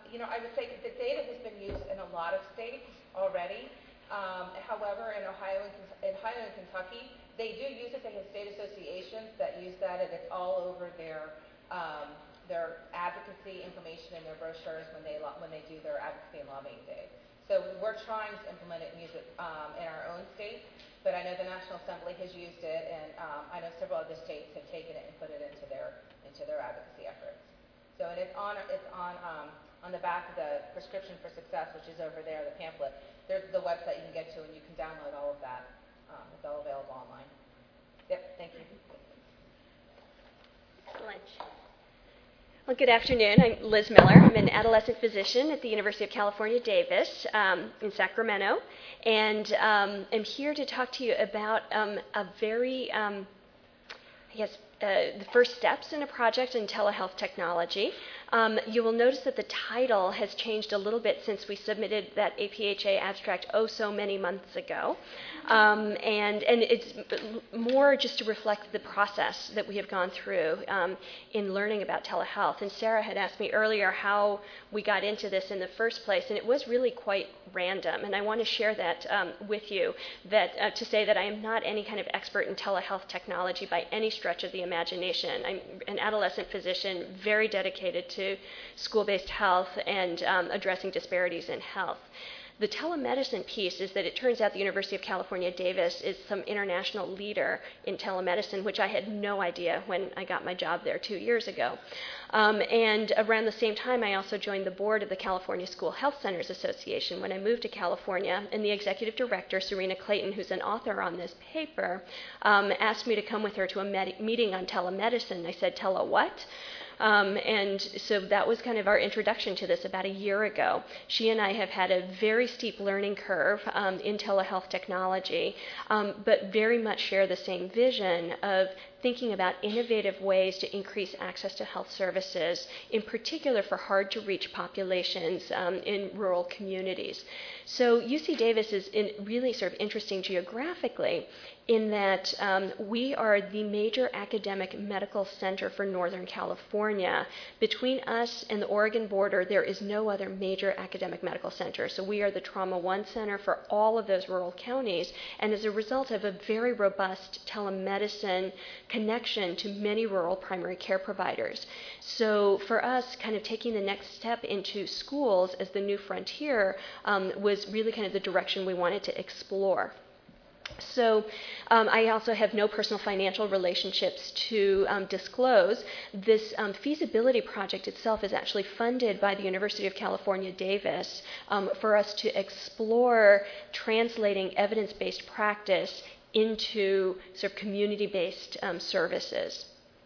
I would say the data has been used in a lot of states already. However, in Ohio and Kentucky, they do use it. They have state associations that use that, and it's all over their advocacy information in their brochures when they do their advocacy and lobbying day. So we're trying to implement it and use it in our own state, but I know the National Assembly has used it, and I know several other states have taken it and put it into their advocacy efforts. So and it's on the back of the Prescription for Success, which is over there, the pamphlet. There's the website you can get to, and you can download all of that. It's all available online. Yep, thank you. Excellent. Well, good afternoon. I'm Liz Miller. I'm an adolescent physician at the University of California, Davis, in Sacramento, and I'm here to talk to you about a very, the first steps in a project in telehealth technology. You will notice that the title has changed a little bit since we submitted that APHA abstract so many months ago. And it's more just to reflect the process that we have gone through in learning about telehealth. And Sarah had asked me earlier how we got into this in the first place, and it was really quite random. And I want to share that with you, that to say that I am not any kind of expert in telehealth technology by any stretch of the imagination. I'm an adolescent physician, very dedicated to school-based health and addressing disparities in health. The telemedicine piece is that it turns out the University of California, Davis is some international leader in telemedicine, which I had no idea when I got my job there 2 years ago. And around the same time, I also joined the board of the California School Health Centers Association when I moved to California, and the executive director, Serena Clayton, who's an author on this paper, asked me to come with her to a meeting on telemedicine. I said, "Tele what?" And so that was kind of our introduction to this about a year ago. She and I have had a very steep learning curve in telehealth technology, but very much share the same vision of thinking about innovative ways to increase access to health services, in particular for hard-to-reach populations in rural communities. So UC Davis is really sort of interesting geographically in that we are the major academic medical center for Northern California. Between us and the Oregon border, there is no other major academic medical center. So we are the Trauma One Center for all of those rural counties, and as a result of a very robust telemedicine connection to many rural primary care providers. So for us, kind of taking the next step into schools as the new frontier was really kind of the direction we wanted to explore. So I also have no personal financial relationships to disclose. This feasibility project itself is actually funded by the University of California, Davis, for us to explore translating evidence-based practice into sort of community-based services.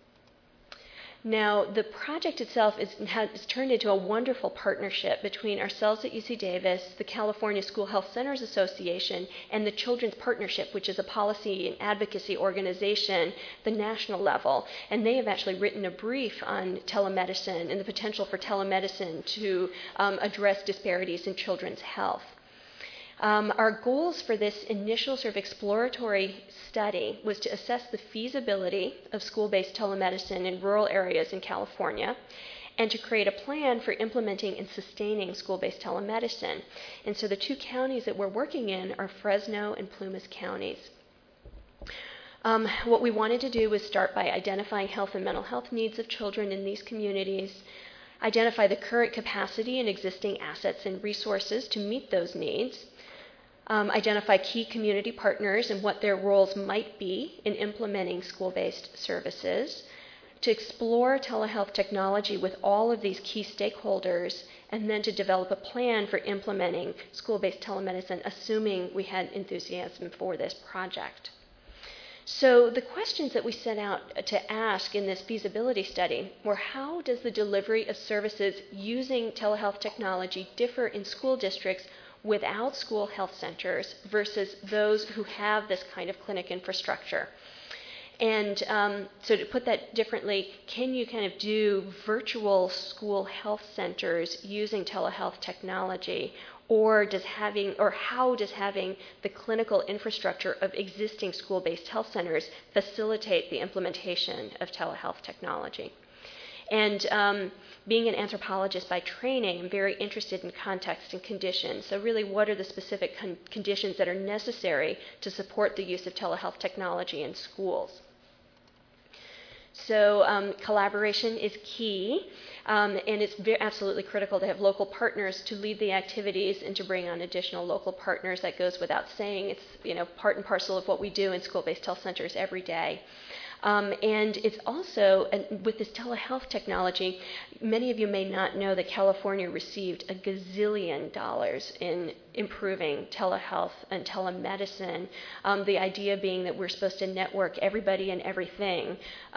Now, the project itself has turned into a wonderful partnership between ourselves at UC Davis, the California School Health Centers Association, and the Children's Partnership, which is a policy and advocacy organization at the national level. And they have actually written a brief on telemedicine and the potential for telemedicine to address disparities in children's health. Our goals for this initial sort of exploratory study was to assess the feasibility of school-based telemedicine in rural areas in California and to create a plan for implementing and sustaining school-based telemedicine. And so the two counties that we're working in are Fresno and Plumas counties. What we wanted to do was start by identifying health and mental health needs of children in these communities, identify the current capacity and existing assets and resources to meet those needs, identify key community partners and what their roles might be in implementing school-based services, to explore telehealth technology with all of these key stakeholders, and then to develop a plan for implementing school-based telemedicine, assuming we had enthusiasm for this project. So the questions that we set out to ask in this feasibility study were, how does the delivery of services using telehealth technology differ in school districts without school health centers versus those who have this kind of clinic infrastructure? And so to put that differently, can you kind of do virtual school health centers using telehealth technology, or how does having the clinical infrastructure of existing school-based health centers facilitate the implementation of telehealth technology? And being an anthropologist by training, I'm very interested in context and conditions. So really, what are the specific conditions that are necessary to support the use of telehealth technology in schools? So collaboration is key, and it's absolutely critical to have local partners to lead the activities and to bring on additional local partners. That goes without saying. It's part and parcel of what we do in school-based health centers every day. And it's also, with this telehealth technology, many of you may not know that California received $1 gazillion in improving telehealth and telemedicine. The idea being that we're supposed to network everybody and everything.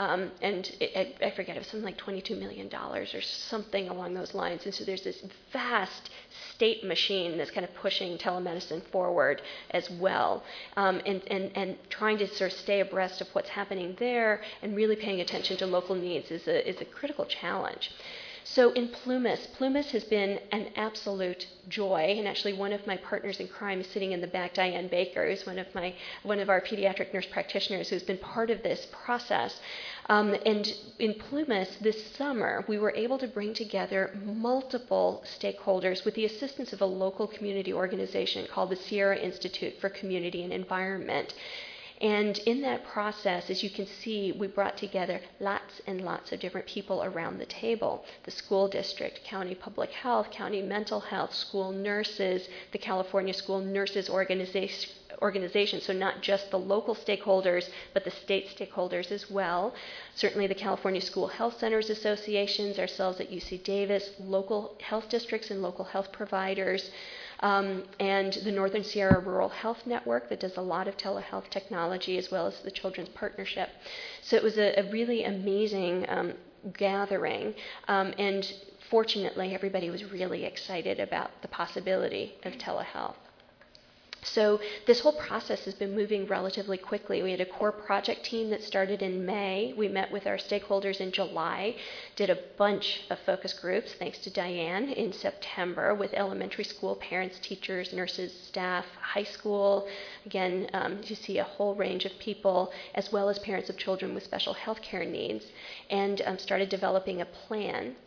I forget, it was something like $22 million or something along those lines. And so there's this vast state machine that's kind of pushing telemedicine forward as well, and trying to sort of stay abreast of what's happening there and really paying attention to local needs is a critical challenge. So in Plumas has been an absolute joy, and actually one of my partners in crime is sitting in the back, Diane Baker, who's one of our pediatric nurse practitioners who's been part of this process. And in Plumas this summer, we were able to bring together multiple stakeholders with the assistance of a local community organization called the Sierra Institute for Community and Environment. And in that process, as you can see, we brought together lots and lots of different people around the table. The school district, county public health, county mental health, school nurses, the California School Nurses Organization, so not just the local stakeholders, but the state stakeholders as well. Certainly the California School Health Centers Associations, ourselves at UC Davis, local health districts and local health providers, and the Northern Sierra Rural Health Network that does a lot of telehealth technology, as well as the Children's Partnership. So it was a really amazing gathering, and fortunately everybody was really excited about the possibility of telehealth. So this whole process has been moving relatively quickly. We had a core project team that started in May. We met with our stakeholders in July, did a bunch of focus groups, thanks to Diane, in September with elementary school parents, teachers, nurses, staff, high school. Again, you see a whole range of people, as well as parents of children with special health care needs, and started developing a plan.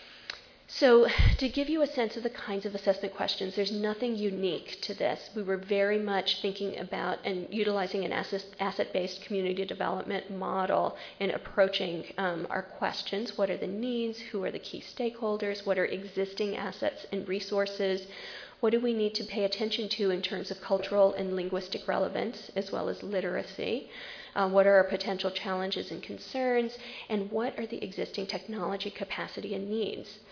So to give you a sense of the kinds of assessment questions, there's nothing unique to this. We were very much thinking about and utilizing an asset-based community development model in approaching our questions. What are the needs? Who are the key stakeholders? What are existing assets and resources? What do we need to pay attention to in terms of cultural and linguistic relevance, as well as literacy? What are our potential challenges and concerns? And what are the existing technology capacity and needs?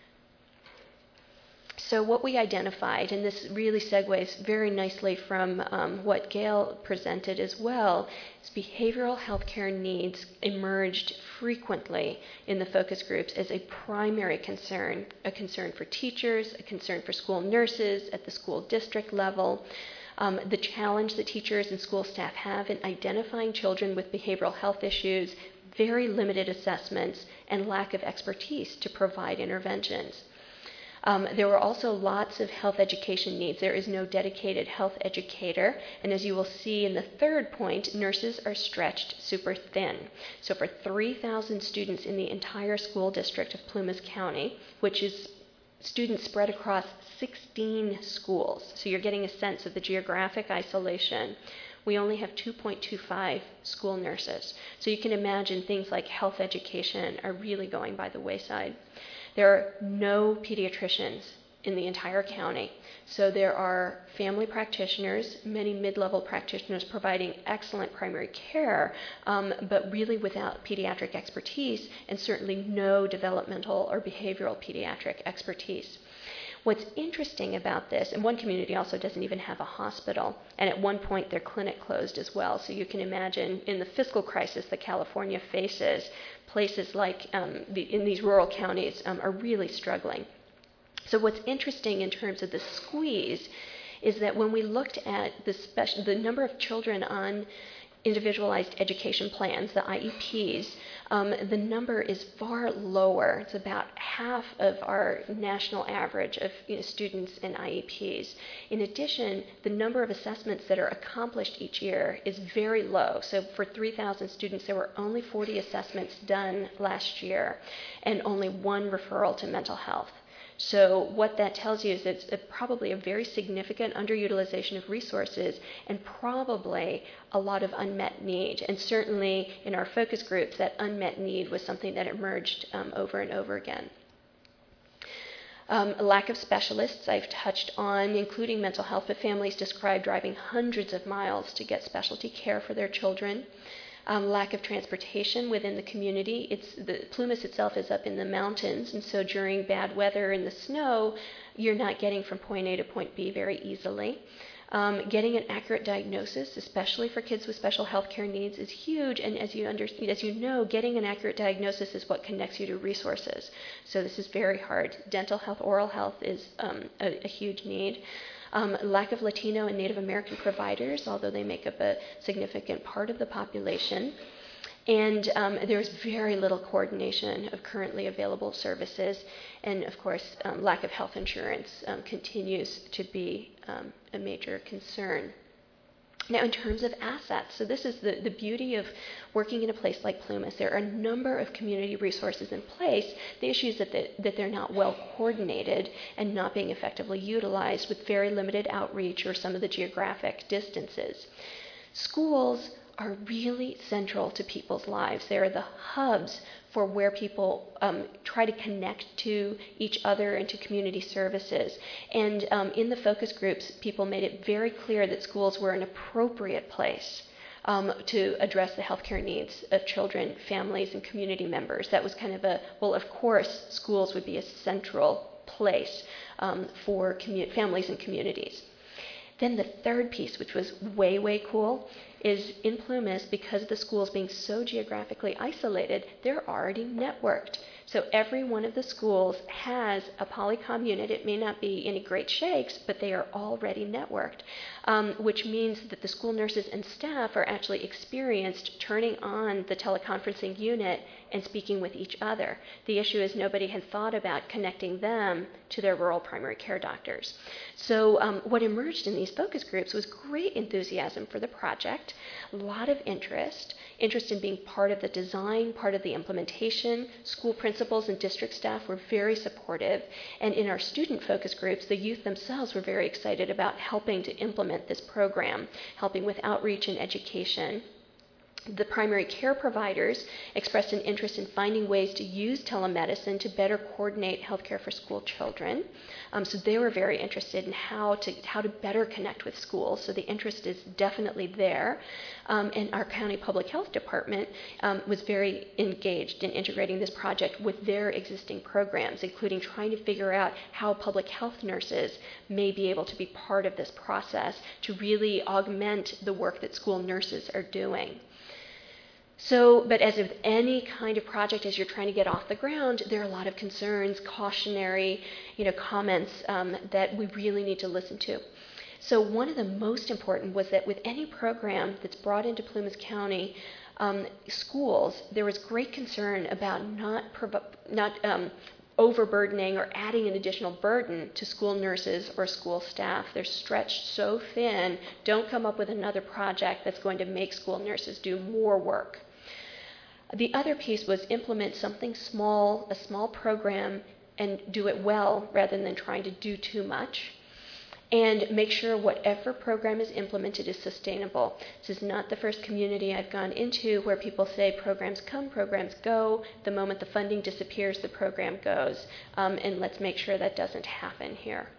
So what we identified, and this really segues very nicely from what Gail presented as well, is behavioral health care needs emerged frequently in the focus groups as a primary concern, a concern for teachers, a concern for school nurses at the school district level. The challenge that teachers and school staff have in identifying children with behavioral health issues, very limited assessments, and lack of expertise to provide interventions. There were also lots of health education needs. There is no dedicated health educator, and as you will see in the third point, nurses are stretched super thin. So for 3,000 students in the entire school district of Plumas County, which is students spread across 16 schools, so you're getting a sense of the geographic isolation, we only have 2.25 school nurses. So you can imagine things like health education are really going by the wayside. There are no pediatricians in the entire county. So there are family practitioners, many mid-level practitioners providing excellent primary care, but really without pediatric expertise, and certainly no developmental or behavioral pediatric expertise. What's interesting about this, and one community also doesn't even have a hospital, and at one point their clinic closed as well. So you can imagine in the fiscal crisis that California faces, places like in these rural counties are really struggling. So what's interesting in terms of the squeeze is that when we looked at the number of children individualized education plans, the IEPs, the number is far lower. It's about half of our national average of students in IEPs. In addition, the number of assessments that are accomplished each year is very low. So for 3,000 students, there were only 40 assessments done last year and only one referral to mental health. So what that tells you is it's probably a very significant underutilization of resources and probably a lot of unmet need. And certainly in our focus groups, that unmet need was something that emerged over and over again. A lack of specialists I've touched on, including mental health, but families describe driving hundreds of miles to get specialty care for their children. Lack of transportation within the community. Plumas itself is up in the mountains, and so during bad weather and the snow, you're not getting from point A to point B very easily. Getting an accurate diagnosis, especially for kids with special health care needs, is huge, and as you know, getting an accurate diagnosis is what connects you to resources. So this is very hard. Dental health, oral health is a huge need. Lack of Latino and Native American providers, although they make up a significant part of the population. And there's very little coordination of currently available services. And of course, lack of health insurance continues to be a major concern. Now, in terms of assets, so this is the beauty of working in a place like Plumas. There are a number of community resources in place. The issue is that they're not well coordinated and not being effectively utilized with very limited outreach or some of the geographic distances. Schools are really central to people's lives. They are the hubs for where people try to connect to each other and to community services. And in the focus groups, people made it very clear that schools were an appropriate place to address the healthcare needs of children, families, and community members. That was kind of of course, schools would be a central place for families and communities. Then the third piece, which was way, way cool, is in Plumas, because the schools being so geographically isolated, they're already networked. So every one of the schools has a Polycom unit. It may not be any great shakes, but they are already networked, which means that the school nurses and staff are actually experienced turning on the teleconferencing unit and speaking with each other. The issue is nobody had thought about connecting them to their rural primary care doctors. So what emerged in these focus groups was great enthusiasm for the project, a lot of interest in being part of the design, part of the implementation. School principals and district staff were very supportive, and in our student focus groups, the youth themselves were very excited about helping to implement this program, helping with outreach and education. The primary care providers expressed an interest in finding ways to use telemedicine to better coordinate healthcare for school children. So they were very interested in how to better connect with schools. So the interest is definitely there. And our county public health department was very engaged in integrating this project with their existing programs, including trying to figure out how public health nurses may be able to be part of this process to really augment the work that school nurses are doing. So, but as with any kind of project, as you're trying to get off the ground, there are a lot of concerns, cautionary, comments that we really need to listen to. So one of the most important was that with any program that's brought into Plumas County schools, there was great concern about not overburdening or adding an additional burden to school nurses or school staff. They're stretched so thin. Don't come up with another project that's going to make school nurses do more work. The other piece was implement something small, a small program, and do it well rather than trying to do too much. And make sure whatever program is implemented is sustainable. This is not the first community I've gone into where people say programs come, programs go. The moment the funding disappears, the program goes. And let's make sure that doesn't happen here.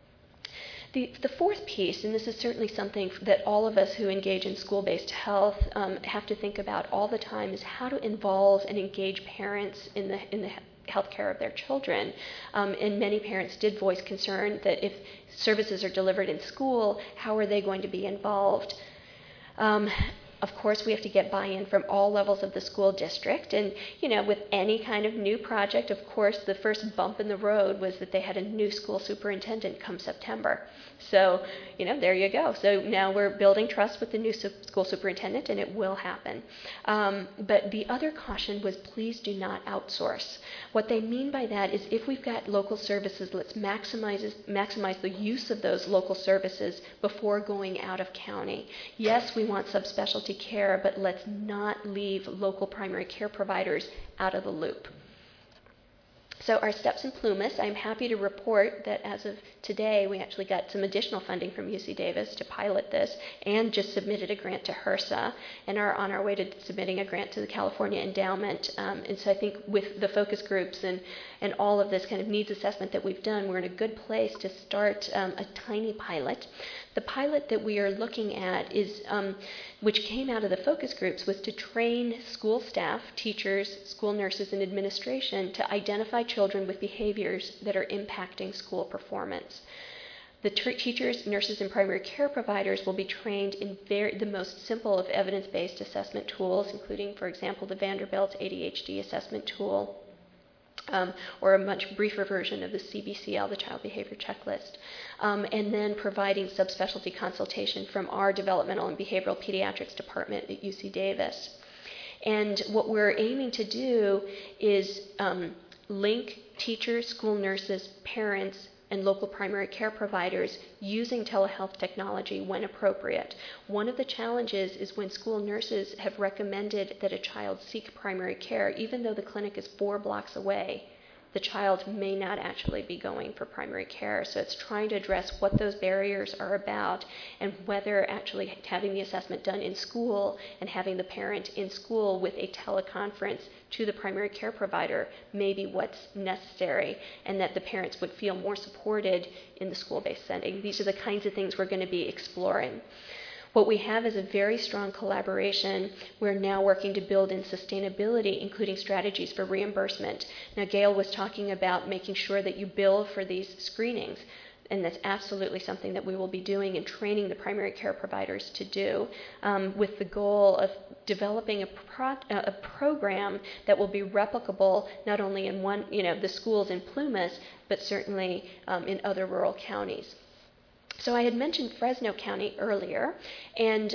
The fourth piece, and this is certainly something that all of us who engage in school-based health have to think about all the time, is how to involve and engage parents in the health care of their children. And many parents did voice concern that if services are delivered in school, how are they going to be involved? Of course, we have to get buy-in from all levels of the school district. And, with any kind of new project, of course, the first bump in the road was that they had a new school superintendent come September. So, there you go. So now we're building trust with the new school superintendent, and it will happen. But the other caution was, please do not outsource. What they mean by that is, if we've got local services, let's maximize the use of those local services before going out of county. Yes, we want subspecialty care, but let's not leave local primary care providers out of the loop. So our steps in Plumas, I'm happy to report that as of today, we actually got some additional funding from UC Davis to pilot this, and just submitted a grant to HRSA, and are on our way to submitting a grant to the California Endowment. And so I think with the focus groups and all of this kind of needs assessment that we've done, we're in a good place to start a tiny pilot. The pilot that we are looking at is, which came out of the focus groups, was to train school staff, teachers, school nurses, and administration to identify children with behaviors that are impacting school performance. The teachers, nurses, and primary care providers will be trained in the most simple of evidence-based assessment tools, including, for example, the Vanderbilt ADHD assessment tool, or a much briefer version of the CBCL, the Child Behavior Checklist, and then providing subspecialty consultation from our Developmental and Behavioral Pediatrics Department at UC Davis. And what we're aiming to do is link teachers, school nurses, parents, and local primary care providers using telehealth technology when appropriate. One of the challenges is when school nurses have recommended that a child seek primary care, even though the clinic is 4 blocks away, the child may not actually be going for primary care. So it's trying to address what those barriers are about, and whether actually having the assessment done in school and having the parent in school with a teleconference to the primary care provider may be what's necessary, and that the parents would feel more supported in the school-based setting. These are the kinds of things we're going to be exploring. What we have is a very strong collaboration. We're now working to build in sustainability, including strategies for reimbursement. Now, Gail was talking about making sure that you bill for these screenings, and that's absolutely something that we will be doing and training the primary care providers to do, with the goal of developing a program that will be replicable not only in the schools in Plumas, but certainly in other rural counties. So I had mentioned Fresno County earlier, and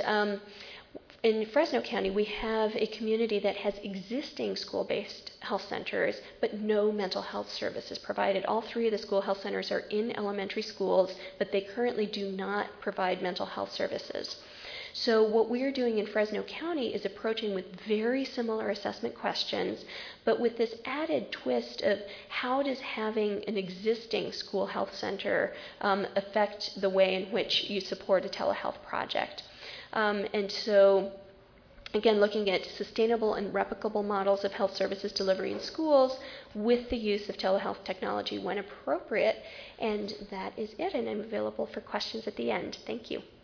in Fresno County we have a community that has existing school-based health centers, but no mental health services provided. All 3 of the school health centers are in elementary schools, but they currently do not provide mental health services. So what we are doing in Fresno County is approaching with very similar assessment questions, but with this added twist of, how does having an existing school health center affect the way in which you support a telehealth project. And so, again, looking at sustainable and replicable models of health services delivery in schools with the use of telehealth technology when appropriate. And that is it, and I'm available for questions at the end. Thank you.